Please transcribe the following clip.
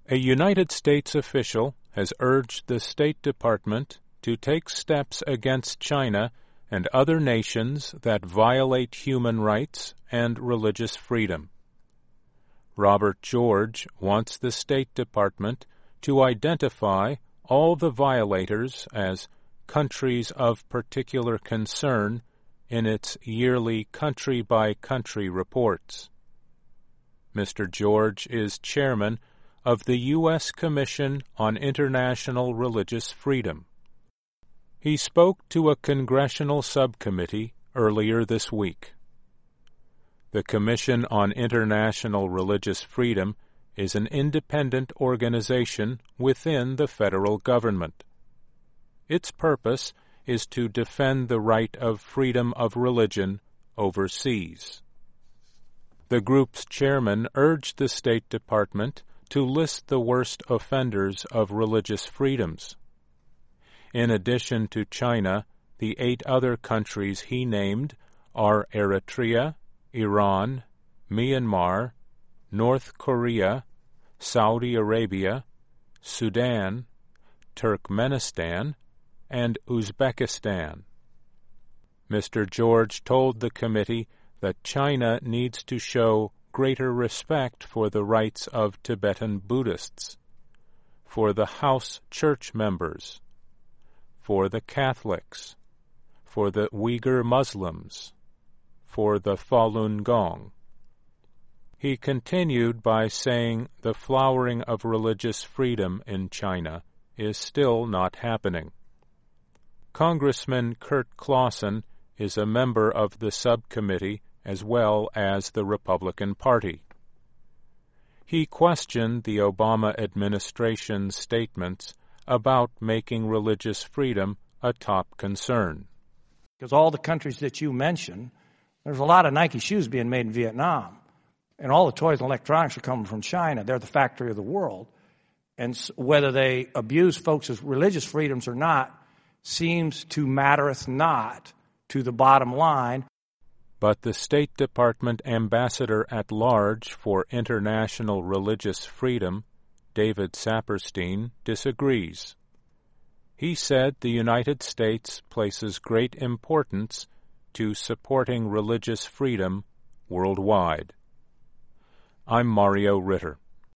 A United States official has urged the State Department to take steps against China and other nations that violate human rights and religious freedom. Robert George wants the State Department to identify all the violators as countries of particular concern in its yearly country-by-country reports. Mr. George is chairman of the U.S. Commission on International Religious Freedom. He spoke to a congressional subcommittee earlier this week. The Commission on International Religious Freedom is an independent organization within the federal government. Its purpose is to defend the right of freedom of religion overseas. The group's chairman urged the State Department to list the worst offenders of religious freedoms. In addition to China, the 8 other countries he named are Eritrea, Iran, Myanmar, North Korea, Saudi Arabia, Sudan, Turkmenistan, and Uzbekistan. Mr. George told the committee that China needs to show greater respect for the rights of Tibetan Buddhists, for the house church members, for the Catholics, for the Uyghur Muslims, for the Falun Gong. He continued by saying the flowering of religious freedom in China is still not happening. Congressman Kurt Clausen is a member of the subcommittee as well as the Republican Party. He questioned the Obama administration's statements about making religious freedom a top concern. Because all the countries that you mentioned, there's a lot of Nike shoes being made in Vietnam. And all the toys and electronics are coming from China. They're the factory of the world. And whether they abuse folks' religious freedoms or not seems to mattereth not to the bottom line. But the State Department Ambassador at Large for International Religious Freedom, David Saperstein, disagrees. He said the United States places great importance to supporting religious freedom worldwide. I'm Mario Ritter.